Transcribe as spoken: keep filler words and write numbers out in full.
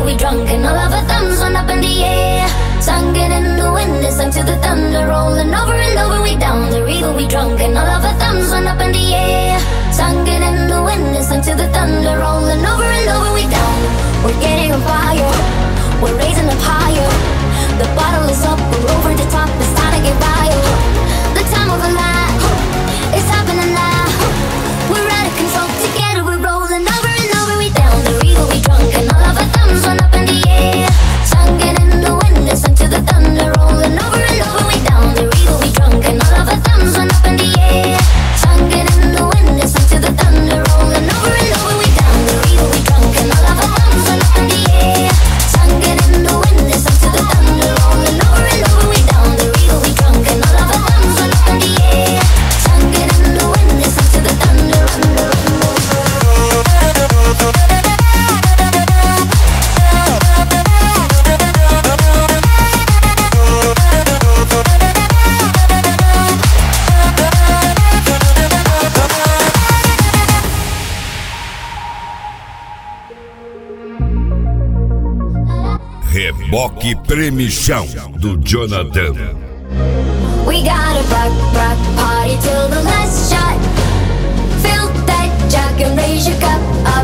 we drunk and all of our thumbs went up in the air. Singing in the wind and sung to the thunder, rolling over and over we down the river. We drunk and all of our thumbs went up in the air. Singing in the wind and sung to the thunder, rolling over and over we down. We're getting on fire, we're raising up higher. The bottle is up, we're over the top, it's time to get wild. The time of a life, it's happening now. We're out of control, together we're rolling over and over we down the river. We drunk and all of our thumbs went up in the air. Singing in the wind and sung to the thunder, rolling over and over we down the river. We drunk and all of our thumbs went up in the air. Singing in the wind and sung to the thunder, rolling over and over we down the river. We drunk and all of our thumbs went up in the air. Singing in the wind and sung to the thunder, rolling over and over we down the river. We drunk and all of our thumbs went up in the air. Singing in the wind and sung to the thunder, under, Reboque Premichão do Jonathan. we gotta rock, rock, party till the last shot. Fill that jug and raise your cup up.